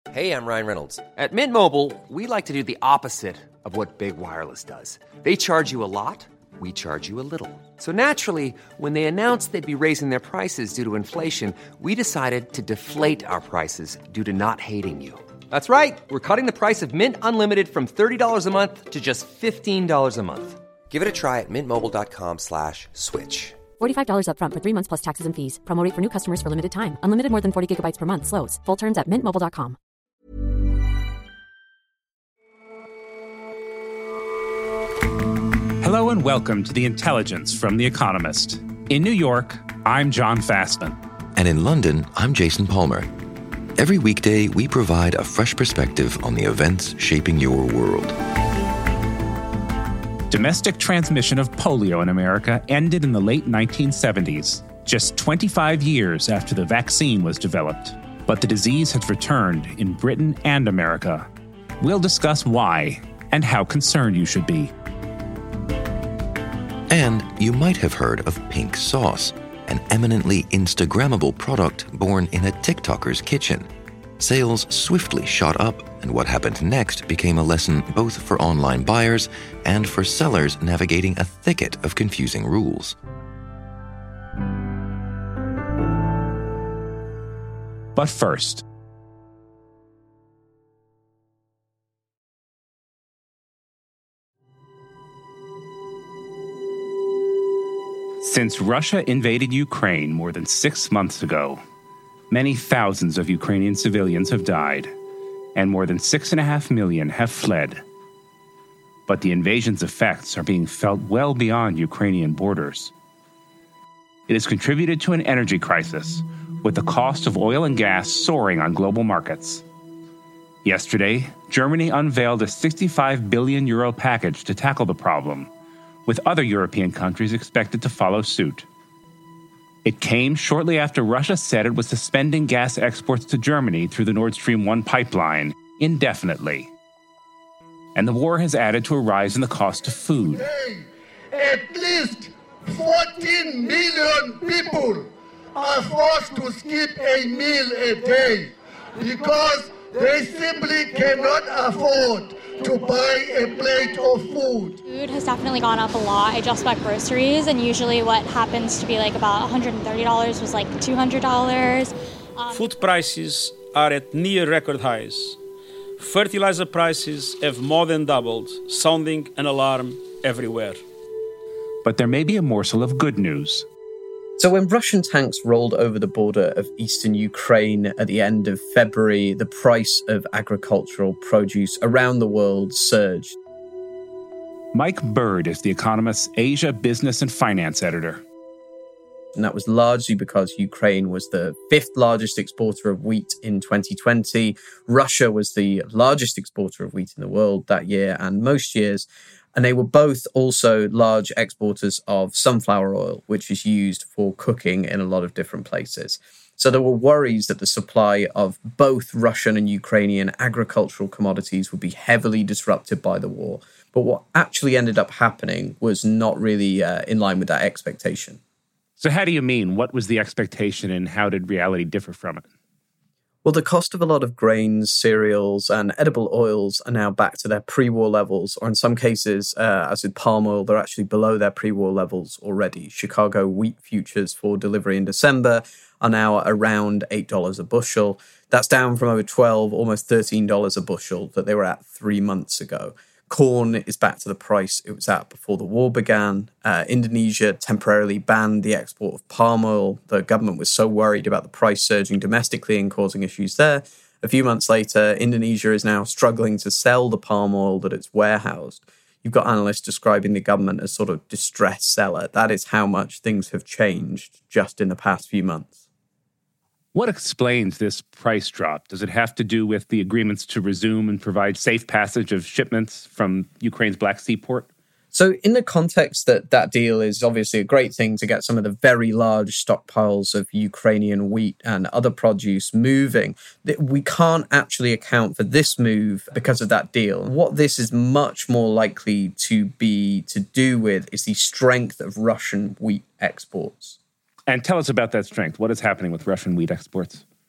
Hey, I'm Ryan Reynolds. At Mint Mobile, we like to do the opposite of what Big Wireless does. They charge you a lot, we charge you a little. So naturally, when they announced they'd be raising their prices due to inflation, we decided to deflate our prices due to not hating you. That's right. We're cutting the price of Mint Unlimited from $30 a month to just $15 a month. Give it a try at mintmobile.com/switch. $45 up front for 3 months plus taxes and fees. Promo rate for new customers for limited time. Unlimited more than 40 gigabytes per month. Slows full terms at mintmobile.com. Hello and welcome to The Intelligence from The Economist. In New York, I'm John Fastman. And in London, I'm Jason Palmer. Every weekday, we provide a fresh perspective on the events shaping your world. Domestic transmission of polio in America ended in the late 1970s, just 25 years after the vaccine was developed. But the disease has returned in Britain and America. We'll discuss why and how concerned you should be. And you might have heard of pink sauce, an eminently Instagrammable product born in a TikToker's kitchen. Sales swiftly shot up, and what happened next became a lesson both for online buyers and for sellers navigating a thicket of confusing rules. But first, since Russia invaded Ukraine more than 6 months ago, many thousands of Ukrainian civilians have died, and more than 6.5 million have fled. But the invasion's effects are being felt well beyond Ukrainian borders. It has contributed to an energy crisis, with the cost of oil and gas soaring on global markets. Yesterday, Germany unveiled a €65 billion package to tackle the problem, with other European countries expected to follow suit. It came shortly after Russia said it was suspending gas exports to Germany through the Nord Stream 1 pipeline indefinitely. And the war has added to a rise in the cost of food. Today, at least 14 million people are forced to skip a meal a day because they simply cannot afford to buy a plate of food. Food has definitely gone up a lot. I just bought groceries, and usually what happens to be like about $130 was like $200. Food prices are at near record highs. Fertilizer prices have more than doubled, sounding an alarm everywhere. But there may be a morsel of good news. So when Russian tanks rolled over the border of eastern Ukraine at the end of February, the price of agricultural produce around the world surged. Mike Bird is The Economist's Asia business and finance editor. And that was largely because Ukraine was the fifth largest exporter of wheat in 2020. Russia was the largest exporter of wheat in the world that year and most years. And they were both also large exporters of sunflower oil, which is used for cooking in a lot of different places. So there were worries that the supply of both Russian and Ukrainian agricultural commodities would be heavily disrupted by the war. But what actually ended up happening was not really in line with that expectation. So how do you mean? What was the expectation and how did reality differ from it? Well, the cost of a lot of grains, cereals, and edible oils are now back to their pre-war levels, or in some cases, as with palm oil, they're actually below their pre-war levels already. Chicago wheat futures for delivery in December are now around $8 a bushel. That's down from over $12, almost $13 a bushel that they were at 3 months ago. Corn is back to the price it was at before the war began. Indonesia temporarily banned the export of palm oil. The government was so worried about the price surging domestically and causing issues there. A few months later, Indonesia is now struggling to sell the palm oil that it's warehoused. You've got analysts describing the government as sort of distressed seller. That is how much things have changed just in the past few months. What explains this price drop? Does it have to do with the agreements to resume and provide safe passage of shipments from Ukraine's Black Sea port? So in the context that that deal is obviously a great thing to get some of the very large stockpiles of Ukrainian wheat and other produce moving, we can't actually account for this move because of that deal. What this is much more likely to do with is the strength of Russian wheat exports. And tell us about that strength. What is happening with Russian wheat exports?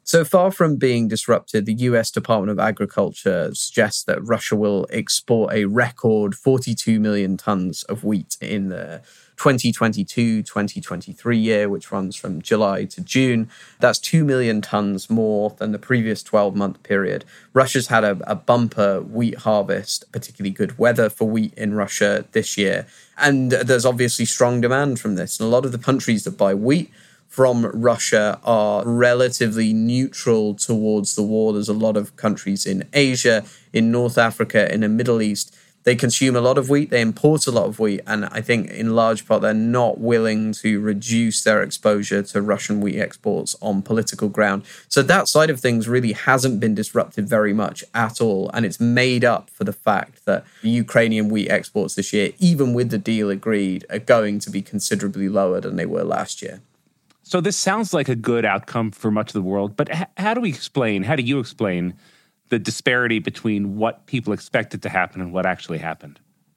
So far from being disrupted, the US Department of Agriculture suggests that Russia will export a record 42 million tons of wheat in the 2022-2023 year, which runs from July to June. That's 2 million tons more than the previous 12-month period. Russia's had a bumper wheat harvest, particularly good weather for wheat in Russia this year. And there's obviously strong demand from this. And a lot of the countries that buy wheat from Russia are relatively neutral towards the war. There's a lot of countries in Asia, in North Africa, in the Middle East. They consume a lot of wheat, they import a lot of wheat, and I think in large part they're not willing to reduce their exposure to Russian wheat exports on political ground. So that side of things really hasn't been disrupted very much at all, and it's made up for the fact that the Ukrainian wheat exports this year, even with the deal agreed, are going to be considerably lower than they were last year. So this sounds like a good outcome for much of the world, but how do you explain the disparity between what people expected to happen and what actually happened?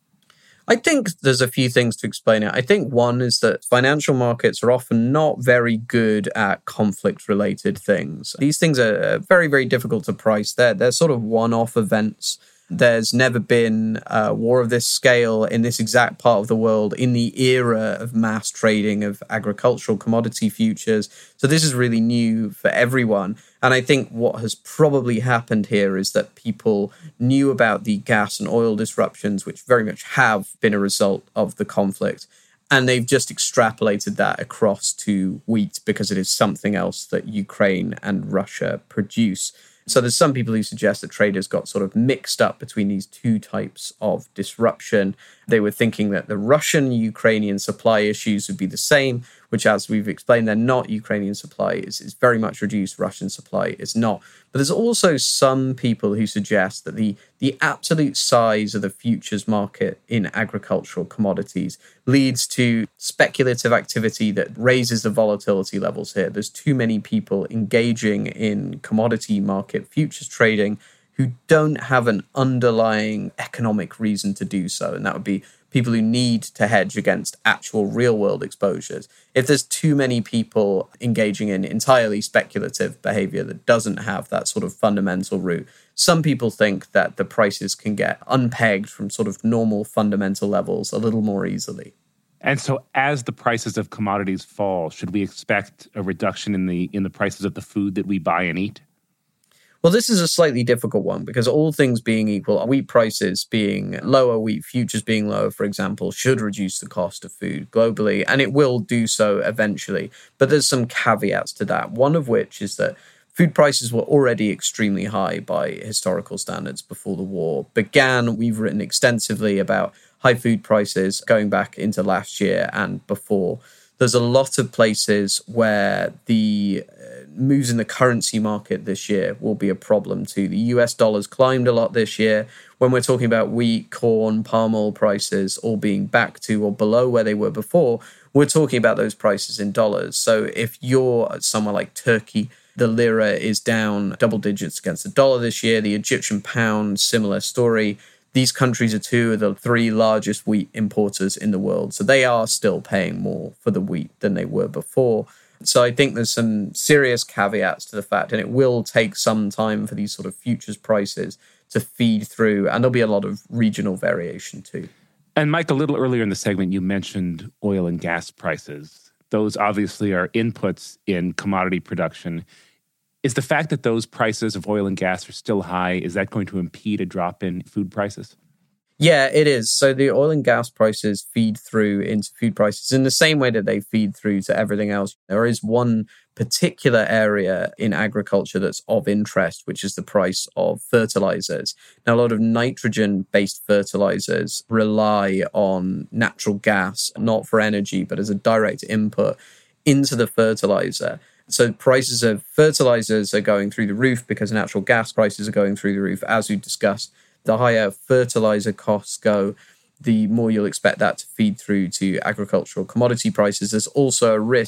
I think there's a few things to explain it. I think one is that financial markets are often not very good at conflict-related things. These things are very, very difficult to price. They're sort of one-off events. There's never been a war of this scale in this exact part of the world in the era of mass trading of agricultural commodity futures. So this is really new for everyone. And I think what has probably happened here is that people knew about the gas and oil disruptions, which very much have been a result of the conflict. And they've just extrapolated that across to wheat because it is something else that Ukraine and Russia produce. So there's some people who suggest that traders got sort of mixed up between these two types of disruption. They were thinking that the Russian-Ukrainian supply issues would be the same, which, as we've explained, they're not. Ukrainian supply is very much reduced. Russian supply is not. But there's also some people who suggest that the absolute size of the futures market in agricultural commodities leads to speculative activity that raises the volatility levels here. There's too many people engaging in commodity market futures trading who don't have an underlying economic reason to do so. And that would be people who need to hedge against actual real-world exposures. If there's too many people engaging in entirely speculative behavior that doesn't have that sort of fundamental root, some people think that the prices can get unpegged from sort of normal fundamental levels a little more easily. And so as the prices of commodities fall, should we expect a reduction in the prices of the food that we buy and eat? Well, this is a slightly difficult one because all things being equal, wheat prices being lower, wheat futures being lower, for example, should reduce the cost of food globally, and it will do so eventually. But there's some caveats to that, one of which is that food prices were already extremely high by historical standards before the war began. We've written extensively about high food prices going back into last year and before. There's a lot of places where the moves in the currency market this year will be a problem too. The US dollar's climbed a lot this year. When we're talking about wheat, corn, palm oil prices all being back to or below where they were before, we're talking about those prices in dollars. So if you're somewhere like Turkey, the lira is down double digits against the dollar this year. The Egyptian pound, similar story. These countries are two of the three largest wheat importers in the world. So they are still paying more for the wheat than they were before. So I think there's some serious caveats to the fact, and it will take some time for these sort of futures prices to feed through. And there'll be a lot of regional variation too. And Mike, a little earlier in the segment, you mentioned oil and gas prices. Those obviously are inputs in commodity production. Is the fact that those prices of oil and gas are still high, is that going to impede a drop in food prices? Yeah, it is. So the oil and gas prices feed through into food prices in the same way that they feed through to everything else. There is one particular area in agriculture that's of interest, which is the price of fertilizers. Now, a lot of nitrogen-based fertilizers rely on natural gas, not for energy, but as a direct input into the fertilizer. So prices of fertilizers are going through the roof because natural gas prices are going through the roof. As we discussed, the higher fertilizer costs go, the more you'll expect that to feed through to agricultural commodity prices. There's also a risk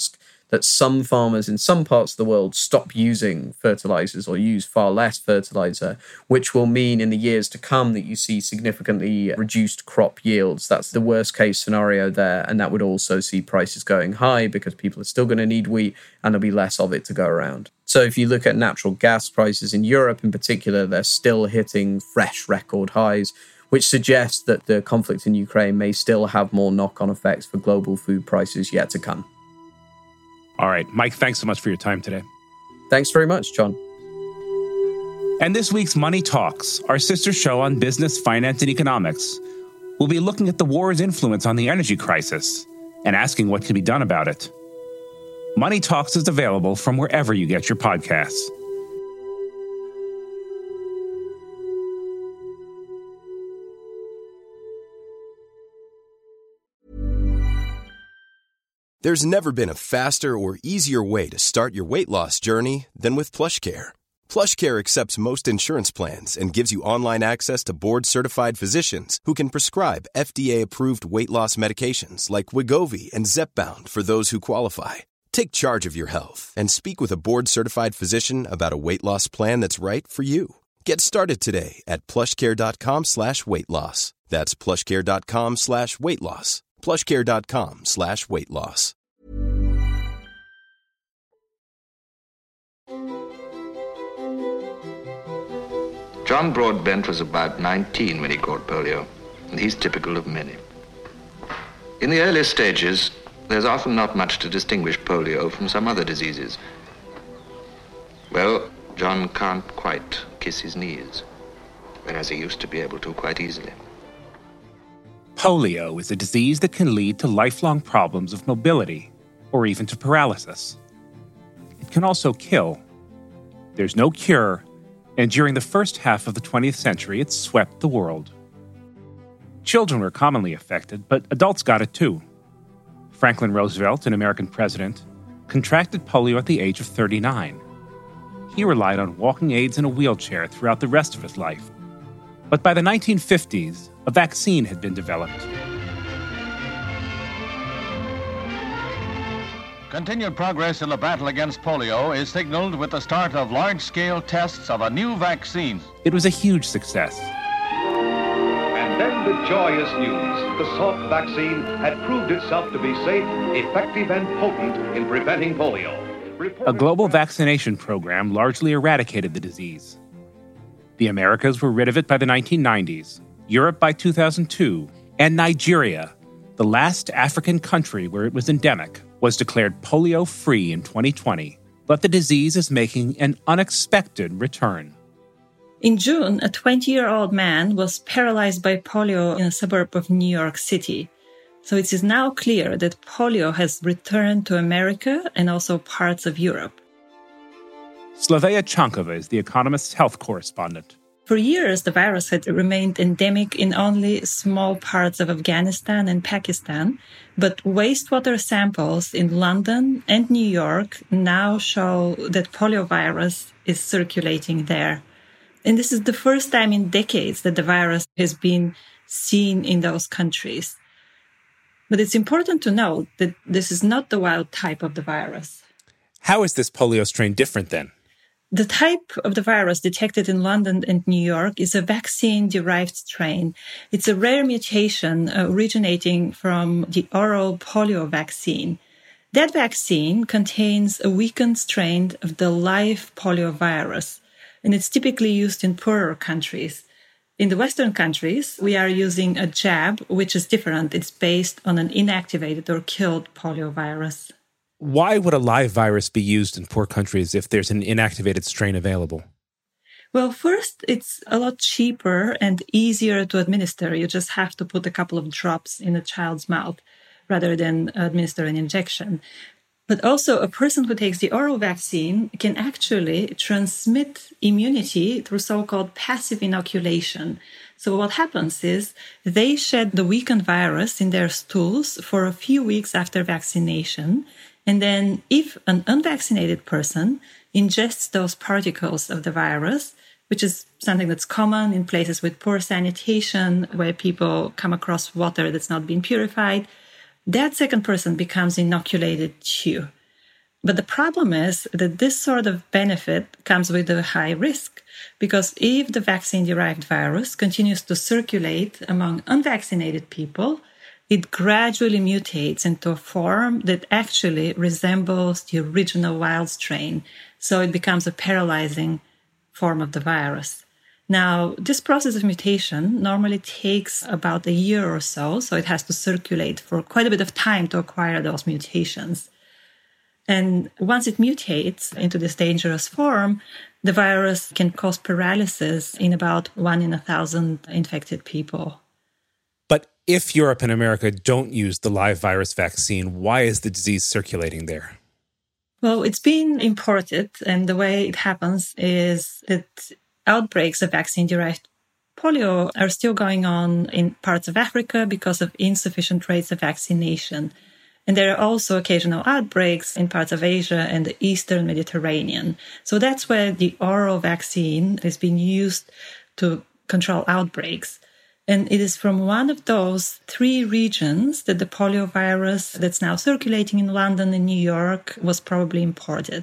that some farmers in some parts of the world stop using fertilizers or use far less fertilizer, which will mean in the years to come that you see significantly reduced crop yields. That's the worst case scenario there. And that would also see prices going high because people are still going to need wheat and there'll be less of it to go around. So if you look at natural gas prices in Europe in particular, they're still hitting fresh record highs, which suggests that the conflict in Ukraine may still have more knock-on effects for global food prices yet to come. All right, Mike, thanks so much for your time today. Thanks very much, John. And this week's Money Talks, our sister show on business, finance, and economics, we'll be looking at the war's influence on the energy crisis and asking what can be done about it. Money Talks is available from wherever you get your podcasts. There's never been a faster or easier way to start your weight loss journey than with PlushCare. PlushCare accepts most insurance plans and gives you online access to board-certified physicians who can prescribe FDA-approved weight loss medications like Wegovy and Zepbound for those who qualify. Take charge of your health and speak with a board-certified physician about a weight loss plan that's right for you. Get started today at plushcare.com/weight loss. That's plushcare.com/weight loss. plushcare.com/weight loss. John Broadbent was about 19 when he caught polio, and he's typical of many. In the early stages, there's often not much to distinguish polio from some other diseases. Well, John can't quite kiss his knees, whereas he used to be able to quite easily. Polio is a disease that can lead to lifelong problems of mobility or even to paralysis. It can also kill. There's no cure, and during the first half of the 20th century, it swept the world. Children were commonly affected, but adults got it too. Franklin Roosevelt, an American president, contracted polio at the age of 39. He relied on walking aids and a wheelchair throughout the rest of his life. But by the 1950s, a vaccine had been developed. Continued progress in the battle against polio is signaled with the start of large-scale tests of a new vaccine. It was a huge success. And then the joyous news. The Salk vaccine had proved itself to be safe, effective, and potent in preventing polio. A global vaccination program largely eradicated the disease. The Americas were rid of it by the 1990s, Europe by 2002, and Nigeria, the last African country where it was endemic, was declared polio-free in 2020. But the disease is making an unexpected return. In June, a 20-year-old man was paralyzed by polio in a suburb of New York City. So it is now clear that polio has returned to America and also parts of Europe. Slavea Chankova is The Economist's health correspondent. For years, the virus had remained endemic in only small parts of Afghanistan and Pakistan, but wastewater samples in London and New York now show that poliovirus is circulating there. And this is the first time in decades that the virus has been seen in those countries. But it's important to note that this is not the wild type of the virus. How is this polio strain different then? The type of the virus detected in London and New York is a vaccine-derived strain. It's a rare mutation originating from the oral polio vaccine. That vaccine contains a weakened strain of the live polio virus, and it's typically used in poorer countries. In the Western countries, we are using a jab, which is different. It's based on an inactivated or killed polio virus. Why would a live virus be used in poor countries if there's an inactivated strain available? Well, first, it's a lot cheaper and easier to administer. You just have to put a couple of drops in a child's mouth rather than administer an injection. But also, a person who takes the oral vaccine can actually transmit immunity through so-called passive inoculation. So what happens is they shed the weakened virus in their stools for a few weeks after vaccination. And then if an unvaccinated person ingests those particles of the virus, which is something that's common in places with poor sanitation, where people come across water that's not been purified, that second person becomes inoculated too. But the problem is that this sort of benefit comes with a high risk, because if the vaccine-derived virus continues to circulate among unvaccinated people, it gradually mutates into a form that actually resembles the original wild strain. So it becomes a paralyzing form of the virus. Now, this process of mutation normally takes about a year or so it has to circulate for quite a bit of time to acquire those mutations. And once it mutates into this dangerous form, the virus can cause paralysis in about 1 in 1,000 infected people. But if Europe and America don't use the live virus vaccine, why is the disease circulating there? Well, it's been imported, and the way it happens is that outbreaks of vaccine-derived polio are still going on in parts of Africa because of insufficient rates of vaccination. And there are also occasional outbreaks in parts of Asia and the Eastern Mediterranean. So that's where the oral vaccine has been used to control outbreaks. And it is from one of those 3 regions that the polio virus that's now circulating in London and New York was probably imported.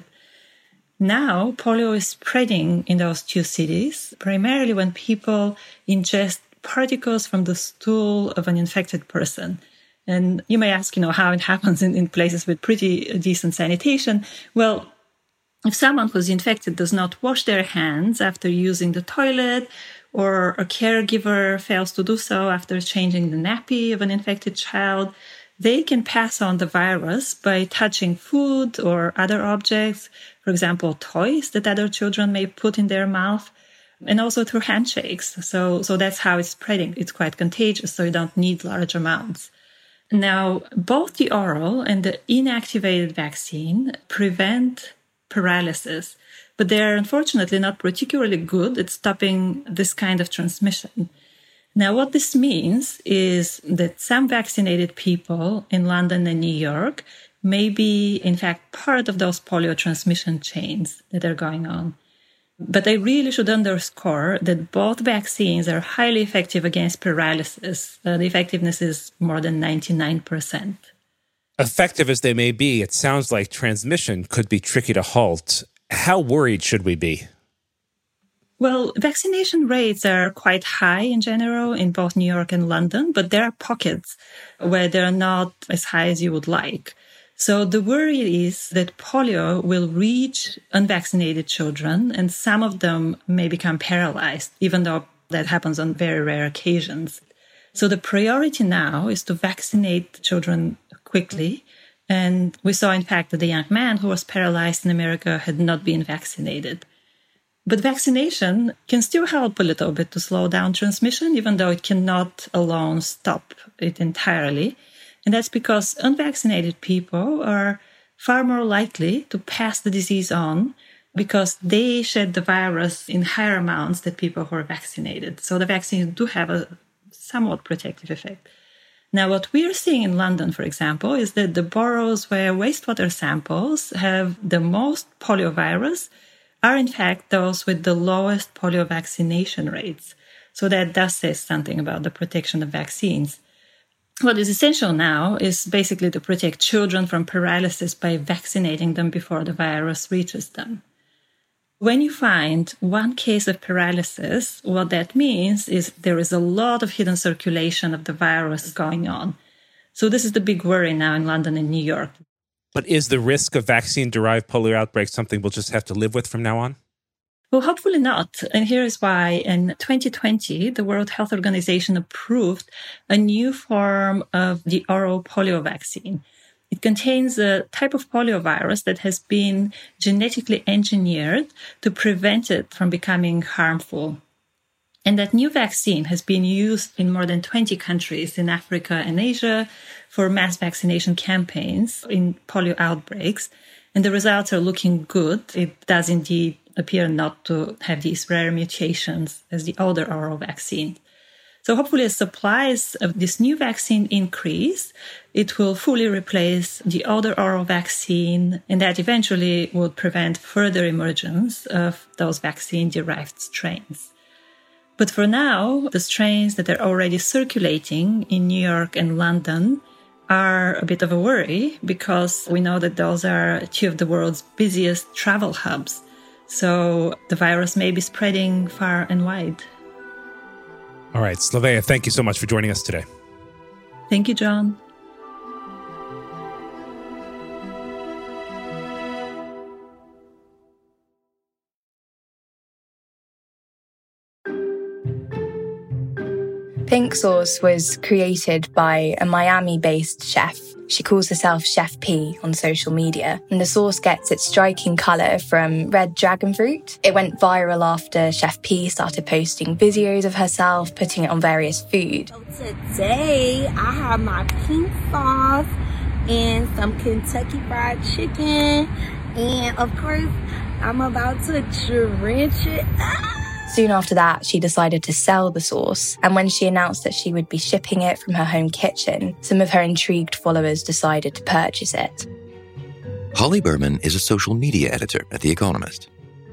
Now, polio is spreading in those 2 cities, primarily when people ingest particles from the stool of an infected person. And you may ask, how it happens in places with pretty decent sanitation. Well, if someone who's infected does not wash their hands after using the toilet, or a caregiver fails to do so after changing the nappy of an infected child, they can pass on the virus by touching food or other objects, for example, toys that other children may put in their mouth, and also through handshakes. So that's how it's spreading. It's quite contagious, so you don't need large amounts. Now, both the oral and the inactivated vaccine prevent paralysis, but they're unfortunately not particularly good at stopping this kind of transmission. Now, what this means is that some vaccinated people in London and New York may be, in fact, part of those polio transmission chains that are going on. But I really should underscore that both vaccines are highly effective against paralysis. The effectiveness is more than 99%. Effective as they may be, it sounds like transmission could be tricky to halt. How worried should we be? Well, vaccination rates are quite high in general in both New York and London, but there are pockets where they're not as high as you would like. So the worry is that polio will reach unvaccinated children, and some of them may become paralyzed, even though that happens on very rare occasions. So the priority now is to vaccinate children quickly. And we saw, in fact, that the young man who was paralyzed in America had not been vaccinated. But vaccination can still help a little bit to slow down transmission, even though it cannot alone stop it entirely. And that's because unvaccinated people are far more likely to pass the disease on because they shed the virus in higher amounts than people who are vaccinated. So the vaccines do have a somewhat protective effect. Now, what we're seeing in London, for example, is that the boroughs where wastewater samples have the most polio virus are, in fact, those with the lowest polio vaccination rates. So that does say something about the protection of vaccines. What is essential now is basically to protect children from paralysis by vaccinating them before the virus reaches them. When you find one case of paralysis, what that means is there is a lot of hidden circulation of the virus going on. So this is the big worry now in London and New York. But is the risk of vaccine-derived polio outbreaks something we'll just have to live with from now on? Well, hopefully not. And here is why. In 2020, the World Health Organization approved a new form of the oral polio vaccine. It contains a type of polio virus that has been genetically engineered to prevent it from becoming harmful. And that new vaccine has been used in more than 20 countries in Africa and Asia for mass vaccination campaigns in polio outbreaks. And the results are looking good. It does indeed appear not to have these rare mutations as the older oral vaccine. So hopefully as supplies of this new vaccine increase, it will fully replace the older oral vaccine, and that eventually would prevent further emergence of those vaccine-derived strains. But for now, the strains that are already circulating in New York and London are a bit of a worry because we know that those are two of the world's busiest travel hubs. So the virus may be spreading far and wide. All right, Slavea, thank you so much for joining us today. Thank you, John. Pink Sauce was created by a Miami-based chef. She calls herself Chef P on social media, and the sauce gets its striking colour from red dragon fruit. It went viral after Chef P started posting videos of herself putting it on various food. Today, I have my pink sauce and some Kentucky Fried Chicken, and of course, I'm about to drench it. Soon after that, she decided to sell the sauce, and when she announced that she would be shipping it from her home kitchen, some of her intrigued followers decided to purchase it. Holly Berman is a social media editor at The Economist.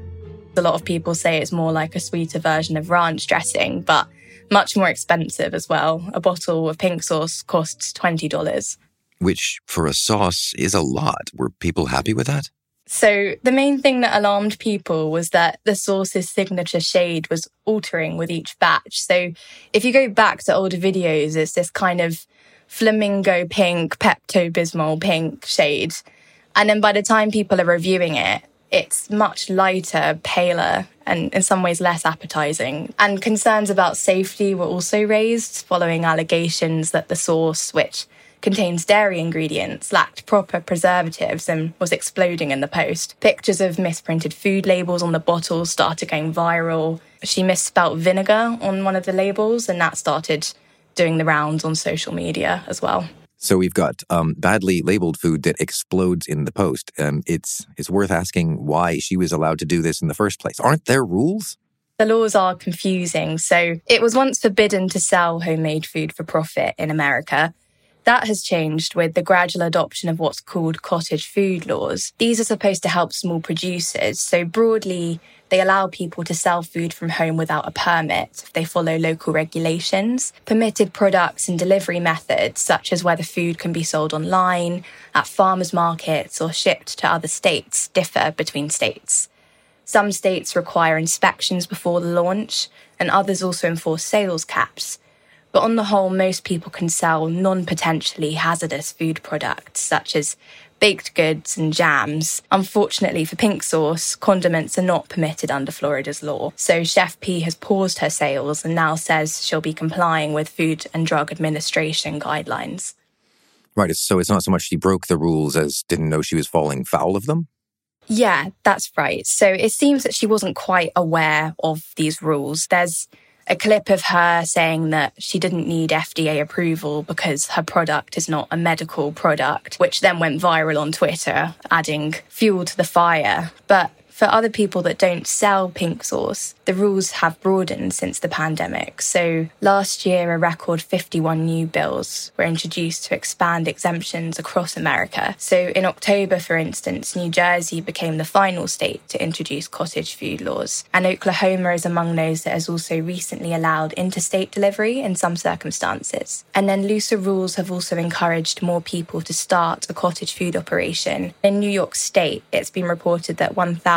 A lot of people say it's more like a sweeter version of ranch dressing, but much more expensive as well. A bottle of pink sauce costs $20. Which, for a sauce, is a lot. Were people happy with that? So the main thing that alarmed people was that the sauce's signature shade was altering with each batch. So if you go back to older videos, it's this kind of flamingo pink, Pepto-Bismol pink shade. And then by the time people are reviewing it, it's much lighter, paler, and in some ways less appetizing. And concerns about safety were also raised following allegations that the sauce, which contains dairy ingredients, lacked proper preservatives and was exploding in the post. Pictures of misprinted food labels on the bottles started going viral. She misspelt vinegar on one of the labels, and that started doing the rounds on social media as well. So we've got badly labeled food that explodes in the post. It's worth asking why she was allowed to do this in the first place. Aren't there rules? The laws are confusing. So it was once forbidden to sell homemade food for profit in America. That has changed with the gradual adoption of what's called cottage food laws. These are supposed to help small producers. So broadly, they allow people to sell food from home without a permit if they follow local regulations. Permitted products and delivery methods, such as whether food can be sold online, at farmers markets, or shipped to other states, differ between states. Some states require inspections before the launch, and others also enforce sales caps. But on the whole, most people can sell non-potentially hazardous food products, such as baked goods and jams. Unfortunately for pink sauce, condiments are not permitted under Florida's law. So Chef P has paused her sales and now says she'll be complying with Food and Drug Administration guidelines. Right, so it's not so much she broke the rules as didn't know she was falling foul of them? Yeah, that's right. So it seems that she wasn't quite aware of these rules. There's a clip of her saying that she didn't need FDA approval because her product is not a medical product, which then went viral on Twitter, adding fuel to the fire. But for other people that don't sell pink sauce, the rules have broadened since the pandemic. So last year, a record 51 new bills were introduced to expand exemptions across America. So in October, for instance, New Jersey became the final state to introduce cottage food laws. And Oklahoma is among those that has also recently allowed interstate delivery in some circumstances. And then looser rules have also encouraged more people to start a cottage food operation. In New York State, it's been reported that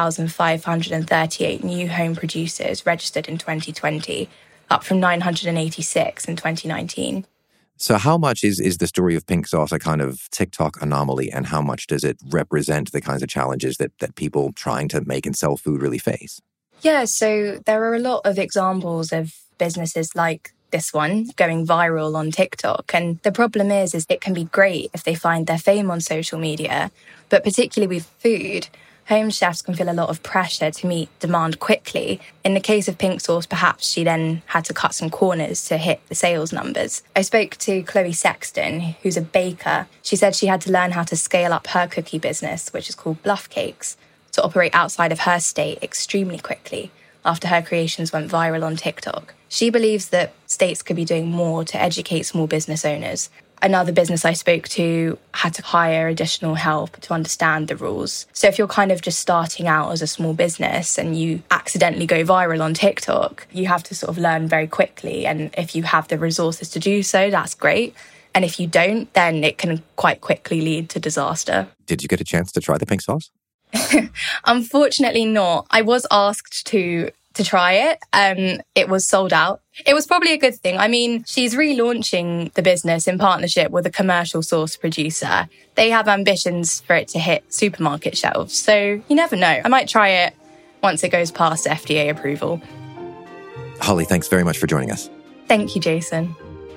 1,538 new home producers registered in 2020, up from 986 in 2019. So how much is the story of pink sauce a kind of TikTok anomaly, and how much does it represent the kinds of challenges that people trying to make and sell food really face? Yeah, so there are a lot of examples of businesses like this one going viral on TikTok. And the problem is it can be great if they find their fame on social media, but particularly with food, home chefs can feel a lot of pressure to meet demand quickly. In the case of pink sauce, perhaps she then had to cut some corners to hit the sales numbers. I spoke to Chloe Sexton, who's a baker. She said she had to learn how to scale up her cookie business, which is called Bluff Cakes, to operate outside of her state extremely quickly after her creations went viral on TikTok. She believes that states could be doing more to educate small business owners. Another business I spoke to had to hire additional help to understand the rules. So if you're kind of just starting out as a small business and you accidentally go viral on TikTok, you have to sort of learn very quickly. And if you have the resources to do so, that's great. And if you don't, then it can quite quickly lead to disaster. Did you get a chance to try the pink sauce? Unfortunately not. I was asked to try it. It was sold out. It was probably a good thing. I mean, she's relaunching the business in partnership with a commercial sauce producer. They have ambitions for it to hit supermarket shelves. So you never know. I might try it once it goes past FDA approval. Holly, thanks very much for joining us. Thank you, Jason.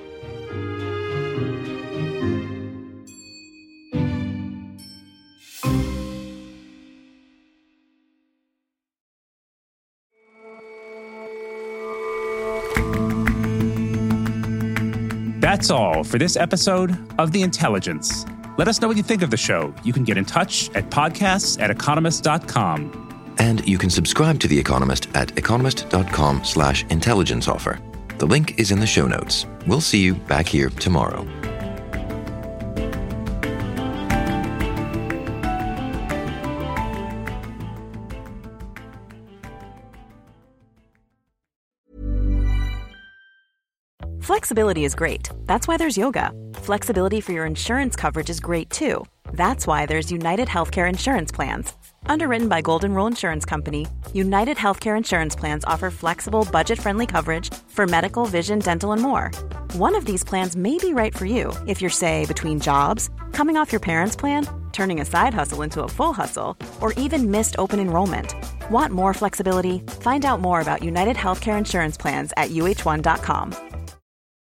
That's all for this episode of The Intelligence. Let us know what you think of the show. You can get in touch at podcasts@economist.com. And you can subscribe to The Economist at economist.com/intelligence offer. The link is in the show notes. We'll see you back here tomorrow. Flexibility is great. That's why there's yoga. Flexibility for your insurance coverage is great too. That's why there's United Healthcare Insurance Plans. Underwritten by Golden Rule Insurance Company, United Healthcare Insurance Plans offer flexible, budget-friendly coverage for medical, vision, dental, and more. One of these plans may be right for you if you're, say, between jobs, coming off your parents' plan, turning a side hustle into a full hustle, or even missed open enrollment. Want more flexibility? Find out more about United Healthcare Insurance Plans at uh1.com.